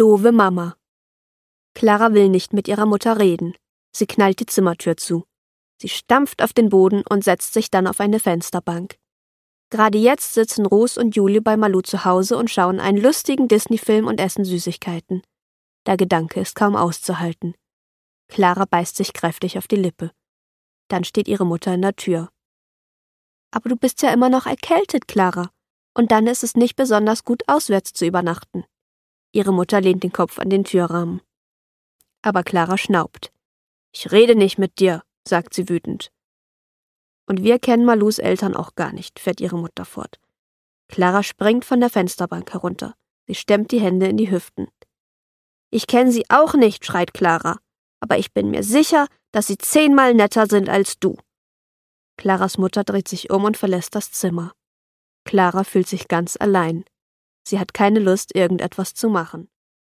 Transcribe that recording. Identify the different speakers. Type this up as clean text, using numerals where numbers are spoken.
Speaker 1: Doofe Mama. Clara will nicht mit ihrer Mutter reden. Sie knallt die Zimmertür zu. Sie stampft auf den Boden und setzt sich dann auf eine Fensterbank. Gerade jetzt sitzen Ros und Julie bei Malou zu Hause und schauen einen lustigen Disney-Film und essen Süßigkeiten. Der Gedanke ist kaum auszuhalten. Clara beißt sich kräftig auf die Lippe. Dann steht ihre Mutter in der Tür. »Aber du bist ja immer noch erkältet, Clara. Und dann ist es nicht besonders gut, auswärts zu übernachten.« Ihre Mutter lehnt den Kopf an den Türrahmen. Aber Clara schnaubt. »Ich rede nicht mit dir«, sagt sie wütend. »Und wir kennen Malous Eltern auch gar nicht«, fährt ihre Mutter fort. Clara springt von der Fensterbank herunter. Sie stemmt die Hände in die Hüften. »Ich kenne sie auch nicht«, schreit Clara. »Aber ich bin mir sicher, dass sie 10-mal netter sind als du.« Claras Mutter dreht sich um und verlässt das Zimmer. Clara fühlt sich ganz allein. Sie hat keine Lust, irgendetwas zu machen.